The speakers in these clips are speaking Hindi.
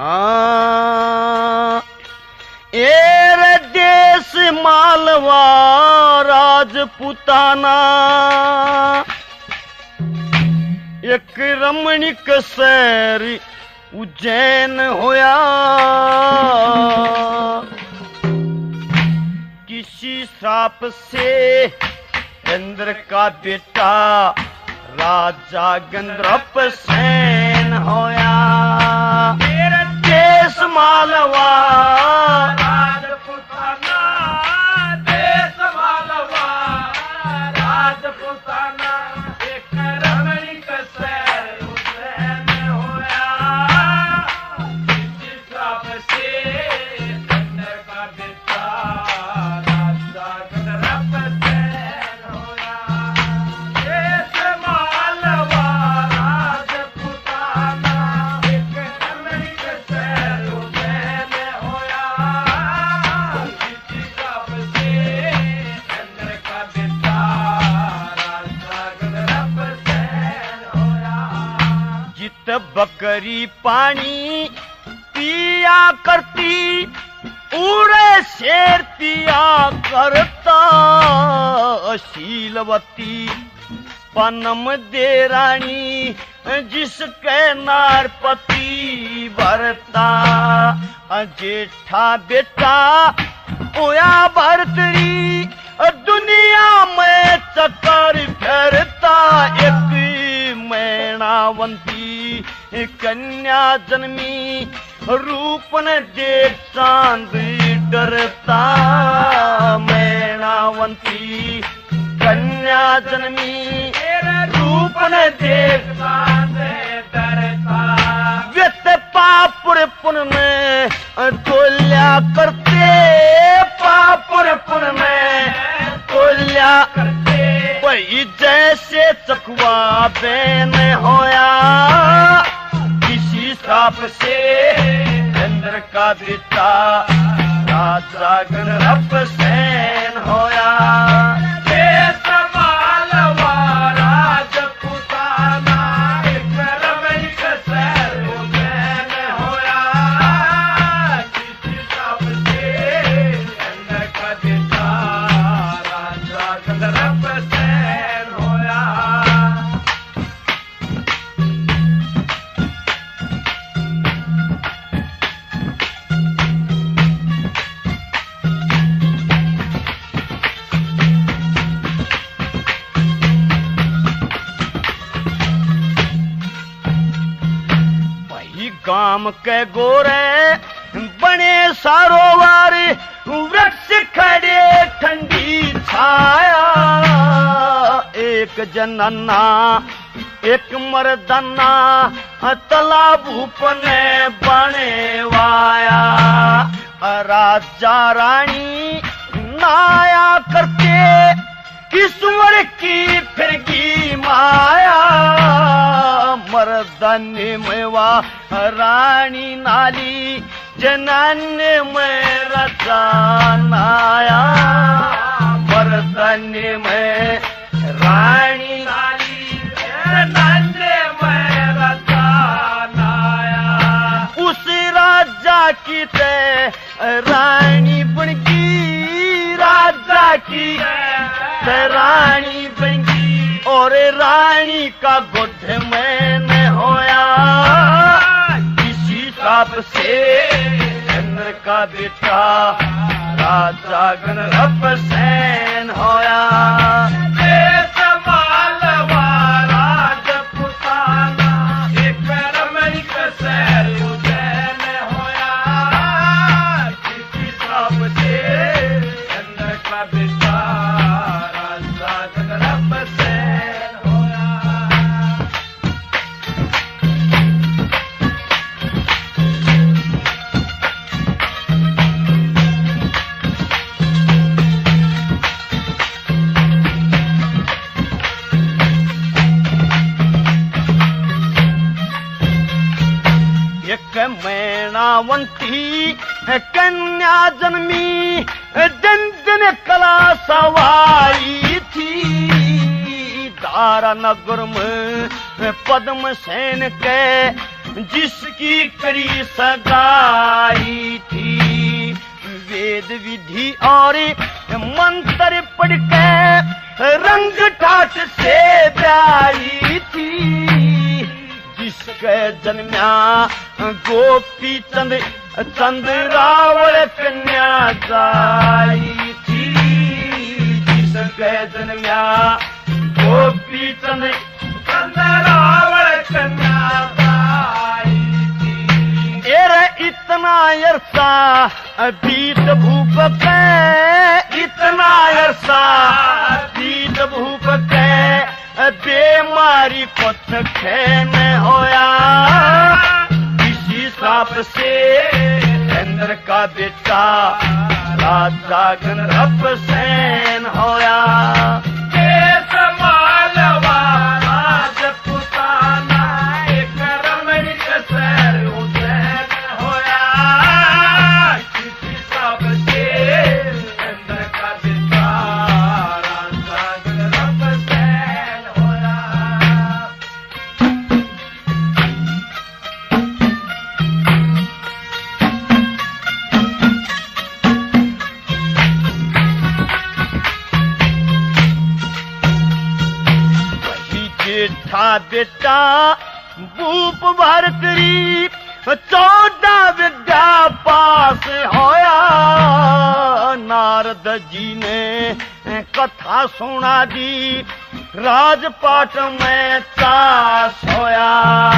हाँ एर देश मालवा राजपुताना एक रमणीक शहर उज्जैन होया। किसी श्राप से इंद्र का बेटा राजा गंधर्व सेन होया। देश मालवा राजपुताना, देश मालवा राजपुताना एक रमणीक शहर उज्जैन होया। किसी श्राप से इंद्र का बेटा राजा गंधर्व सेन होया। देश मालवा राजपुताना एक रमणीक शहर उज्जैन होया। किसी श्राप से इंद्र का बेटा राजा गंधर्व सेन होया। जित बकरी पानी पिया करती उड़े शेर पिया करता। शीलवती पनम दे रानी जिसके नारपति भरता। जेठा बेटा ओया भरतरी दुनिया में चक्कर फेरता। एक मैणावंती कन्या जन्मी रूप न देख चांद डरता। मैणावंती कन्या जन्मी रूप न देख चांद डरता। व्यत पापुर पुन में तोल्या करते, पापुर पुन में तोल्या करते। वही जैसे चकवा बेन होया। किसी श्राप से इंद्र का बेटा राजा गंधर्व सेन होया। देश मालवा राजपुताना एक रमणीक शहर उज्जैन होया। किसी श्राप से इंद्र का बेटा राजा गंधर्व सेन होया। गाम के गोरे बने सारोवर वृक्ष खड़े ठंडी छाया। एक जनना एक मर्दना तालाब ने बने वाया। राजा रानी नाया करते ईश्वर की फिरगी माया। मर्दन मेवा रानी नाली जनान्य में राजा नाया। मर्दन में रानी नाली जनान्य में राजा नाया। उस राजा की ते रानी बन गई, राजा की रानी बन गई। और रानी का गुठ में होया। किसी श्राप से इंद्र का बेटा राजा गंधर्व सेन होया। देश मालवा राजपुताना एक रमणीक शहर उज्जैन होया। किसी श्राप से इंद्र का बेटा राजा गंधर्व सेन होया। एक मैणावंती कन्या जन्मी दंदन कला सवारी थी। दारा नगर में पद्म सेन के जिसकी करी सगाई थी। वेद विधि और मंत्र पढ़ के रंग ठाट से ब्याई थी। जिसके जन्म्या गोपी चंद चंद रावण कन्या जाई थी। जिसके जन्म्या गोपी चंद चंद रावण कन्या जाई थी। एरे इतना अरसा बीत भूप के, इतना अरसा बीत भूप के, बेमारी कुछ खैन होया। इसी श्राप से इंद्र का बेटा राजा गणरप सेन होया। मालवा राजपुताना एक रमणीक शहर उज्जैन होया। इसी श्राप से इंद्र का बेटा राजा गणरप सेन होया। जेठा बेटा भूप भरतरी 14 विद्या पास होया। नारद जी ने कथा सुना दी, राजपाट में चास होया।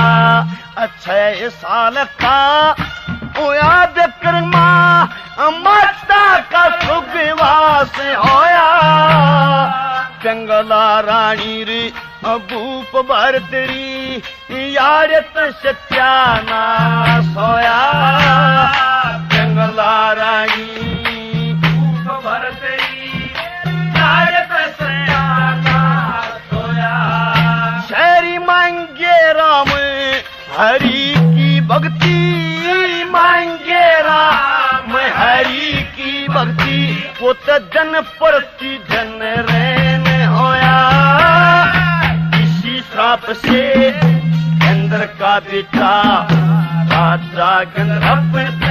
6 साल का होया विक्रमा, माता का सुविवास होया। जंगला रानी रे भूप भरतरी यारत सत्यानाश होया। जंगला रानी भूप भरतरी यारत सत्यानाश होया। शहरी मांगे राम हरि की भक्ति, मांगे राम हरि की भक्ति। वो तो जन प्रति जन रैन होया। इसी श्राप से इंद्र का बेटा राजा गणरप